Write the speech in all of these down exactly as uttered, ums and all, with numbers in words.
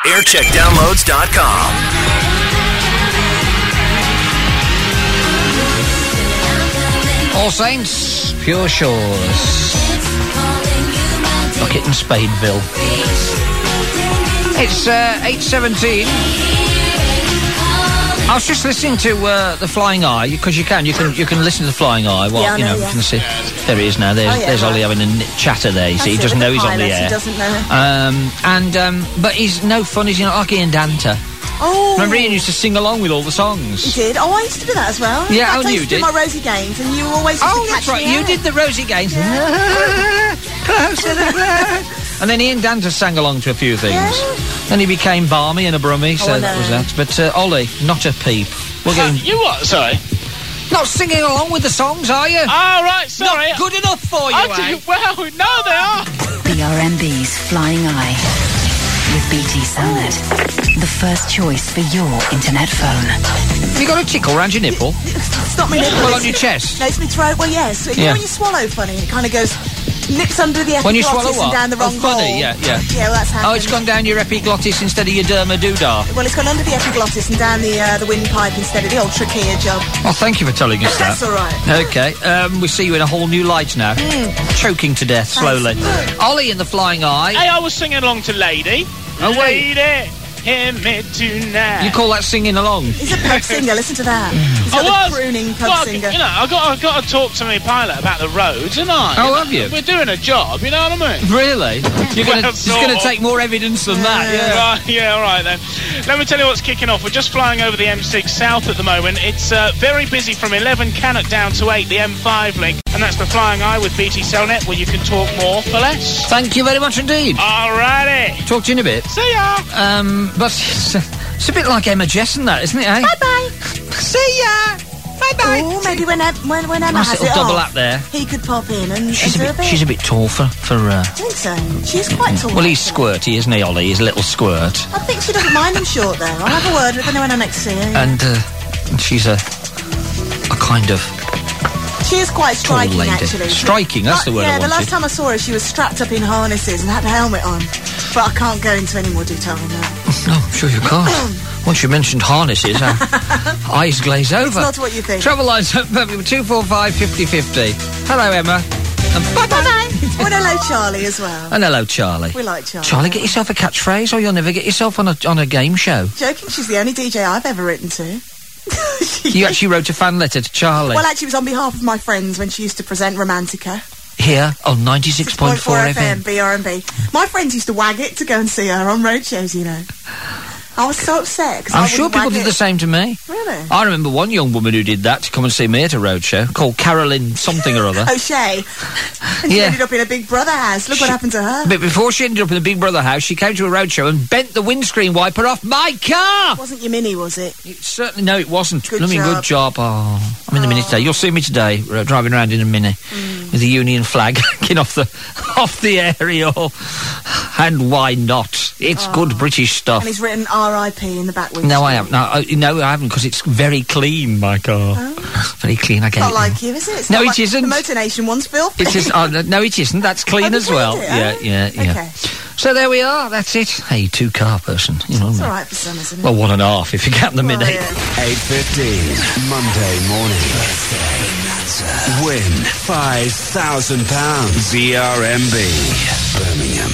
aircheck downloads dot com. All Saints, Pure Shores. Bucket and Spadeville. It's uh, eight seventeen. I was just listening to uh, The Flying Eye, because you can, you can you can listen to The Flying Eye while, yeah, you know, know yeah. you can see. There he is now, there's, oh, yeah, there's right. Ollie having a n- chatter there, you see, he doesn't know he's on the air. He doesn't know. Um, and, um, but he's no fun, he's, you know, like Ian Danta. Oh. Remember Ian used to sing along with all the songs? He did? Oh, I used to do that as well. Yeah, I oh, you used to did? do my Rosie Gaines, and you always used Oh, to that's catch right, me you out. did the Rosie Gaines. Yeah. Closer than that. And then Ian Danta sang along to a few things. Yeah. Then he became Barmy and a Brummy, so Oh, I that know. was that. But uh, Ollie, not a peep. We're Uh, going... you what? Sorry. Not singing along with the songs, are you? Oh, right, sorry. Not good enough for you, I eh? do, well, no, they are. B R M B's Flying Eye with B T Cellnet. The first choice for your internet phone. Have you got a tickle round your nipple? Stop me nipple. Well, on your chest? No, it's my throat. Well, yes. You Yeah. know when you swallow funny, it kind of goes... nips under the epiglottis When you swallow and what? down the wrong oh, funny, hole. yeah, yeah. Yeah, well, that's happened. Oh, it's gone down your epiglottis instead of your derma doodah. Well, it's gone under the epiglottis and down the uh, the windpipe instead of the old trachea job. Well, thank you for telling us that. That's all right. Okay, um, we see you in a whole new light now. Mm. Choking to death slowly. Ollie in The Flying Eye. Hey, I was singing along to Lady. Oh, wait. Lady, hear me tonight. You call that singing along? He's a pub singer. Listen to that. He's I got was. the crooning pub well, singer. You know, I got I got to talk to my pilot about the roads, and I. Oh, know, have you? We're doing a job. You know what I mean? Really? You're Well, gonna, it's sort going to of. take more evidence than that, yeah. Right, yeah, all right then. Let me tell you what's kicking off. We're just flying over the M six South at the moment. It's uh, very busy from eleven Cannock down to eight, the M five link. And that's The Flying Eye with B T Cellnet, where you can talk more for less. Thank you very much indeed. Alrighty. Talk to you in a bit. See ya. Um, but it's, it's a bit like Emma Jessen, that, isn't it, eh? Bye-bye. See ya! Bye-bye! Oh, maybe when, Em- when, when Emma Nice has little it double off, act there. he could pop in and, She's a and do bit, a bit. she's a bit tall for, for, uh... I think so. She's quite tall. Well, he's actually. squirty, isn't he, Ollie? He's a little squirt. I think she doesn't mind him short, though. I'll have a word with her when I next see her. And, uh, and she's a... a kind of... She is quite striking, lady. actually. Striking, that's But, the word I Yeah, the wanted. last time I saw her, she was strapped up in harnesses and had a helmet on. But I can't go into any more detail than that. No, I'm sure you can't. Once you mentioned harnesses, our eyes glaze over. It's not what you think. Travel lines two four five, five oh five oh. Hello, Emma. And bye-bye. Bye-bye. Oh, and hello, Charlie, as well. And hello, Charlie. We like Charlie. Charlie, get yourself a catchphrase or you'll never get yourself on a on a game show. Joking, she's the only D J I've ever written to. You actually wrote a fan letter to Charlie. Well, actually, it was on behalf of my friends when she used to present Romantica. Here on ninety-six point four F M. B R and B. My friends used to wag it to go and see her on road shows, you know. I was so upset. 'cause I'm I sure wouldn't people wag did it. the same to me. Really? I remember one young woman who did that to come and see me at a roadshow called Carolyn something or other. O'Shea. And she Yeah. ended up in a Big Brother house. Look what She- happened to her. But before she ended up in the Big Brother house, she came to a roadshow and bent the windscreen wiper off my car! Wasn't your Mini, was it? It certainly, no, it wasn't. Good I mean, job. good job. Oh, I'm in the Mini today. You'll see me today, uh, driving around in a Mini Mm. with the Union flag hanging off the off the aerial. And why not? It's good British stuff. And he's written R I P in the back windscreen. No, I haven't. No, I, no, I haven't, because it's very clean, my car. Very clean, I get Not it. like you, is it? It's No, not it like isn't. The Motor Nation one's filthy. It is. Oh, no, no, it isn't. That's clean Oh, as you well. cleaned it, Yeah, huh? yeah, yeah. Okay. So there we are. That's it. Hey, two car person. You know. It's all right for some, isn't it? Well, one and a half if you count the Well, Mini. yeah. eight fifteen, Monday morning. Win five thousand pounds. B R M B, Birmingham.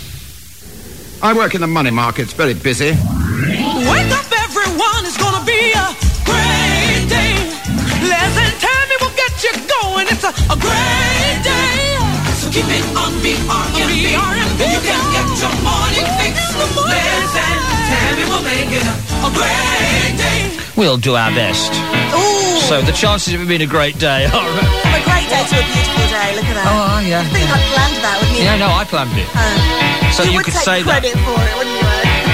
I work in the money market. It's very busy. Wake up, everyone, it's gonna be a great day. Less than time, it will get you going. It's a, a great day. So keep it on B R M B, and you can get your morning fix. Less than time, it will make it a, a great day. We'll do our best. Ooh. So the chances of it being a great day are... From a great day to a beautiful day. Look at that. Oh, yeah. I think yeah. I'd planned that, wouldn't you? Yeah, no, I planned it. Uh, So you would could take say that. credit for it, wouldn't you?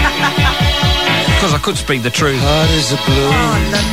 eh? Because I could speak the truth. Heart is a blue. Oh, I love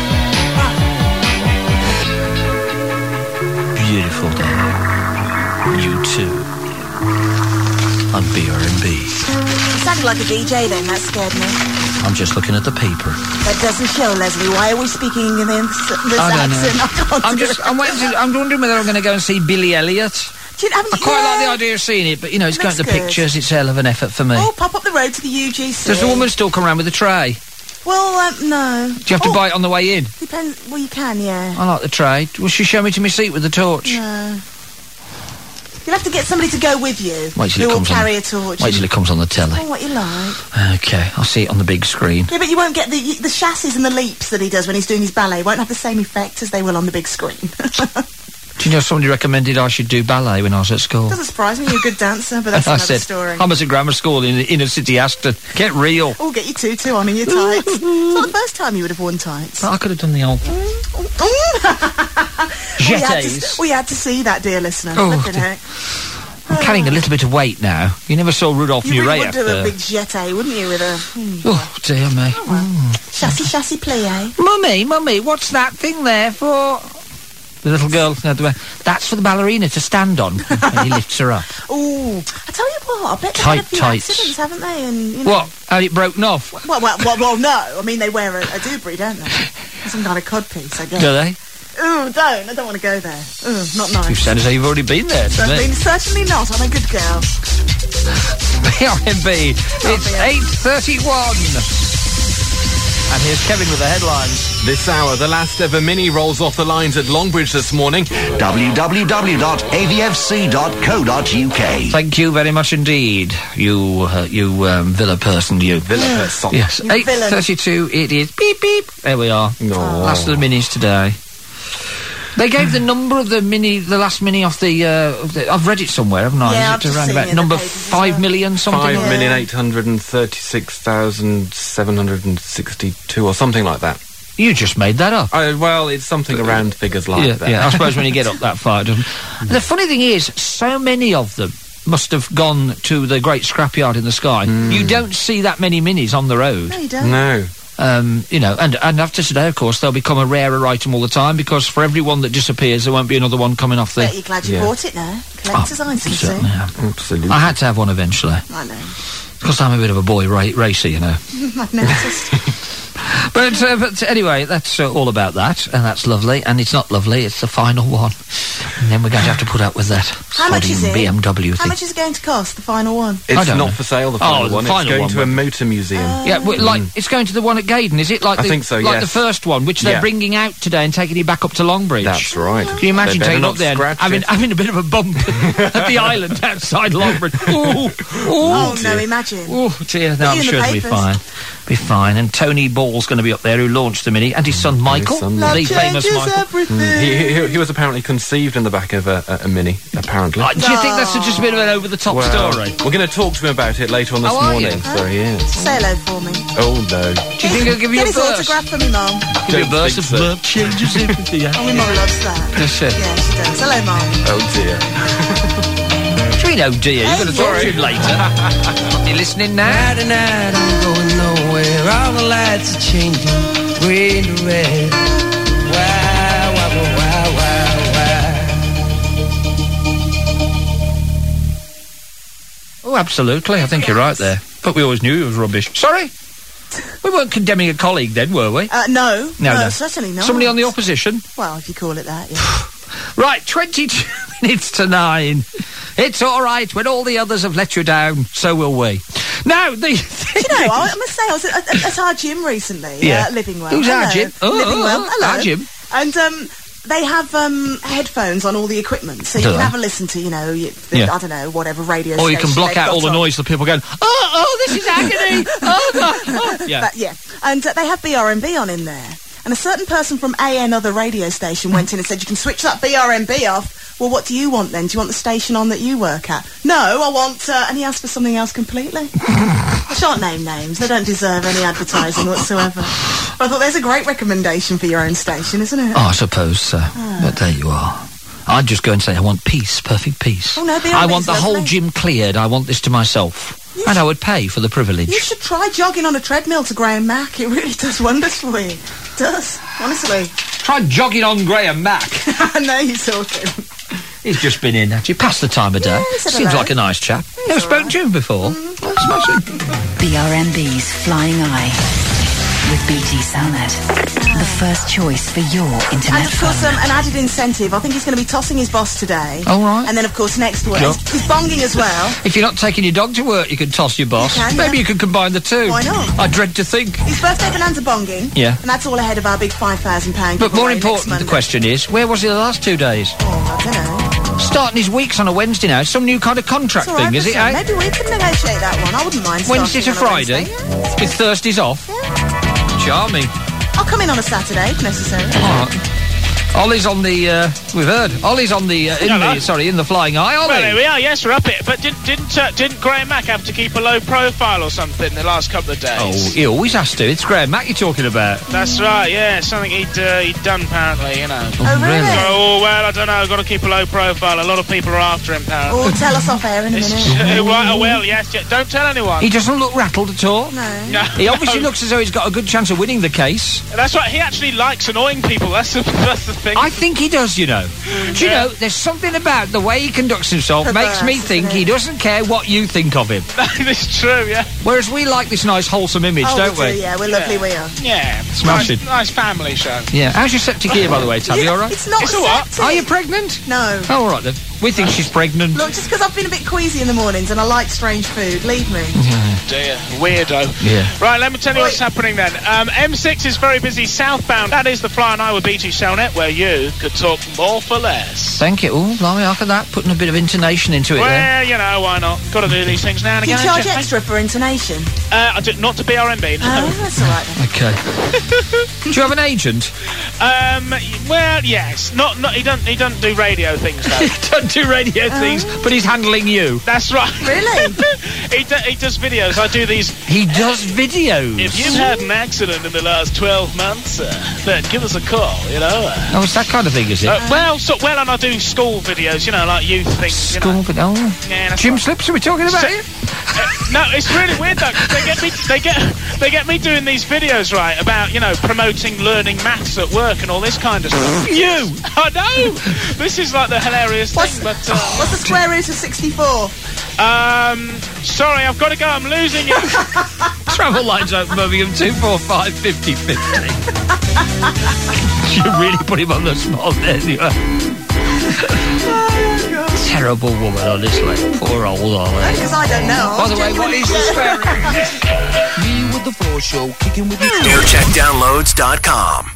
this. Beautiful day. You too. On B R and B. You sounded like a D J then, that scared me. I'm just looking at the paper. That doesn't show, Leslie. Why are we speaking in this, this I don't accent? know. I can't I'm do just. it. I'm waiting. To, I'm wondering whether I'm going to go and see Billy Elliot. Do Do you, haven't I you- quite yeah. like the idea of seeing it, but, you know, it's going Looks to the good. pictures. It's a hell of an effort for me. Oh, pop up the road to the U G C. Does the woman still come around with a tray? Well, um, no. Do you have to oh, buy it on the way in? Depends. Well, you can, yeah. I like the tray. Will she show me to my seat with the torch? No. You'll have to get somebody to go with you. Wait till who it will comes on- carry a torch. Wait till it comes on the telly. Oh, what you like. Okay, I'll see it on the big screen. Yeah, but you won't get the the chassis and the leaps that he does when he's doing his ballet. Won't have the same effect as they will on the big screen. Do you know somebody recommended I should do ballet when I was at school? Doesn't surprise me. You're a good dancer, but that's I another said, story. I'm at a grammar school in inner city Aston. Get real. Oh, get your tutu on and your tights. It's not the first time you would have worn tights. But I could have done the old We had, jetés. to, we had to see that, dear listener. Oh, Look at dear. it. I'm carrying a little bit of weight now. You never saw Rudolph You really Nureyev would do there. a big jeté, wouldn't you, with a hmm, Oh, dear me. chassis chassis plie? Mummy, Mummy, what's that thing there for? The little girl, uh, the- that's for the ballerina to stand on. And he lifts her up. Oh, I tell you what, I bet they've Tight had a few tights. accidents, haven't they? And you know, What? Had it broken off? Well, well, well, well, no. I mean, they wear a, a doobry, don't they? Some kind of codpiece, I guess. Do they? Ooh, don't. I don't want to go there. Ooh, not nice. You've said as though you've already been there to I me. mean, certainly not. I'm a good girl. B R M B. It's eight thirty-one. And here's Kevin with the headlines. This hour, the last ever Mini rolls off the lines at Longbridge this morning. w w w dot a v f c dot co dot u k. Thank you very much indeed, you uh, you um, Villa person, you. Villa person. Yes, You eight villain. thirty-two. It is. Beep beep. There we are. No. Last of the minis today. They gave the number of the mini, the last mini off the. Uh, of the I've read it somewhere, haven't I? Yeah, Is I've it just around seen about it in the number papers as five well. million something? Five Yeah. million eight hundred and thirty-six thousand seven hundred and sixty-two, or something like that. You just made that up. Uh, well, it's something around figures like yeah, that. yeah. I suppose when you get up that far, it doesn't. The funny thing is, so many of them must have gone to the great scrapyard in the sky. You don't see that many minis on the road. No, you don't. No. Um, you know, and, and after today, of course, they'll become a rarer item all the time because for every one that disappears, there won't be another one coming off the. Bet you're glad you Yeah. bought it now. Collector's item, see? Certainly am. Absolutely. I had to have one eventually I know. because I'm a bit of a boy ra- racer, you know. I've noticed. But, uh, but anyway, that's uh, all about that, and that's lovely. And it's not lovely; it's the final one. And then we're going to have to put up with that How much is sodding it? B M W How thing. much is it going to cost, the final one? I It's don't not know. for sale, the Oh, final the one. final it's going one, to a but- motor museum. Yeah, well, like it's going to the one at Gaydon, is it? Like I the, think so, Like yes. the first one, which they're Yeah. bringing out today and taking it back up to Longbridge. That's right. Can you imagine They better taking not up there and scratch having, it. having a bit of a bump at the island outside Longbridge? Ooh, ooh, Oh, no, imagine. oh dear, no, I'm you in the sure it'll be papers. fine. Be fine. And Tony Ball's going to be up there, who launched the Mini, and his son Michael, son Love the famous changes Michael. everything. He, he, he was apparently conceived in the back of a, a, a Mini, apparently. Uh, do you think that's just a bit of an over-the-top Well, story? we're going to talk to him about it later on this Oh, are morning. you? So he is. Say hello for me. Oh no. Do you think he'll give you Get a his verse? autograph for me, Mum. Give you a Don't verse think of so. love changes everything. Oh, my mum loves that. Does she? Yeah, she does. Hello, Mum. Oh dear. Do you know, dear? You're going to talk to sorry. him later. You listening now? Tonight I'm going nowhere. All the lights are changing, green to red. Wow, wow, wow, wow, wow. Oh, absolutely. I think you're right there. But we always knew he was rubbish. Sorry? We weren't condemning a colleague then, were we? Uh, no. No, no. certainly not. Somebody on the opposition? Well, if you call it that, yeah. Right, twenty-two minutes to nine. It's all right. When all the others have let you down, so will we. Now, the... Do you know, I, I must say, I was at, at, at our gym recently. Yeah. Uh, Living Well. Who's our Hello. gym? Oh, Living oh, Well. oh, Hello. our gym. And, um... they have um, headphones on all the equipment, so you Do can they? have a listen to, you know, you, the, Yeah. I don't know, whatever radio Or you can station block they've out got all the on. noise of people going, oh, oh, this is agony. oh, God, oh. Yeah. But, yeah. And uh, they have B R M B on in there. And a certain person from A N other radio station went in and said, you can switch that B R M B off. Well, what do you want then? Do you want the station on that you work at? No, I want... Uh, and he asked for something else completely. I shan't name names. They don't deserve any advertising whatsoever. But I thought there's a great recommendation for your own station, isn't it? Oh, I suppose so. But there you are. I'd just go and say, I want peace, perfect peace. Oh, no, B R M I B's want the whole lovely. gym cleared. I want this to myself. You And sh- I would pay for the privilege. You should try jogging on a treadmill to Graham Mack. It really does wonders for you. It does, honestly. Try jogging on Graham Mack. I know you're talking. He's just been in, actually. Past the time of day. he said Seems hello. like a nice chap. Never spoken to him before. That's smashing. B R M B's Flying Eye with B T Salad. The first choice for your internet And of course, phone. um, an added incentive. I think he's going to be tossing his boss today. All right. And then, of course, next week. Sure. He's bonging as well. If you're not taking your dog to work, you can toss your boss. You can, Maybe yeah. you could combine the two. Why not? I dread to think. His birthday bonanza bonging. Yeah. And that's all ahead of our big five thousand pounds But more important, the question is, where was he the last two days? Oh, I don't know. Starting his weeks on a Wednesday now. Some new kind of contract It's all right, thing, is it, listen, eh? Maybe we can negotiate that one. I wouldn't mind Wednesday to starting on a Friday? Wednesday, yeah. With Thursdays off? Yeah. Charming. I'll come in on a Saturday if necessary. All right. Ollie's on the, uh, we've heard. Ollie's on the, uh, in Hello. the, sorry, in the flying eye, Ollie. Well, there we are. Yes, we're up it. But didn't didn't uh, didn't Graham Mack have to keep a low profile or something the last couple of days? Oh, he always has to. It's Graham Mack you're talking about. That's right. Yeah, something he'd uh, he'd done apparently. You know. Oh, really? Oh well, I don't know. Got to keep a low profile. A lot of people are after him. Apparently. Oh, tell us off air in a It's- minute. uh, right, oh, well, yes. yeah, Don't tell anyone. He doesn't look rattled at all. No. No, He obviously no. looks as though he's got a good chance of winning the case. That's right. He actually likes annoying people. That's the that's the thing. I think he does, you know. Do you Yeah. know, there's something about the way he conducts himself makes me Perverse, think isn't he it? doesn't care what you think of him. It's true. Yeah. Whereas we like this nice, wholesome image, Oh, don't we we? do, yeah, we're lovely, we are. Yeah. Smashing. Nice, nice family show. Yeah. How's your septic ear, by the way, Tab? You Yeah, all right? It's not It's all right. septic. Are you pregnant? No. Oh, all right then. We think she's pregnant. Look, just because I've been a bit queasy in the mornings and I like strange food, leave me. Dear, weirdo. Yeah. Right, let me tell you what's Wait. happening then. Um, M six is very busy southbound. That is the Fly and I with B T Cellnet, where you could talk more for less. Thank you. Oh, blimey, look at that. Putting a bit of intonation into it there. Well, you know, why not? Got to do these things now and Do you again. charge don't you? extra for intonation? Uh, I do, not to B R M B. No. Oh, that's all right then. Okay. Do you have an agent? Um, well, yes. Not, not. He doesn't. He doesn't do radio things though. He doesn't do radio things, but he's handling you. That's right. Really? he, do, he does videos. I do these. He does videos. If you've had an accident in the last twelve months, uh, then give us a call. You know. Uh, Oh, it's that kind of thing, is it? uh, well, so, well, and I do school videos. You know, like youth things. You know. School video. Oh. Yeah, that's Jim right. Slips, are we talking about So- it? Uh, no, it's really weird though. 'Cause they get me, they get, they get me doing these videos right about you know promoting learning maths at work and all this kind of stuff. You! I know. This is like the hilarious What's, thing, but uh, what's the square root of sixty-four? um, sorry, I've got to go. I'm losing you. Travel lines open, Birmingham two four five fifty fifty. You really put him on the spot there, you Terrible woman, honestly. Poor old Ollie. Because I don't know. By the way, what is the square root? Me with the floor show, kicking with the air check downloads dot com.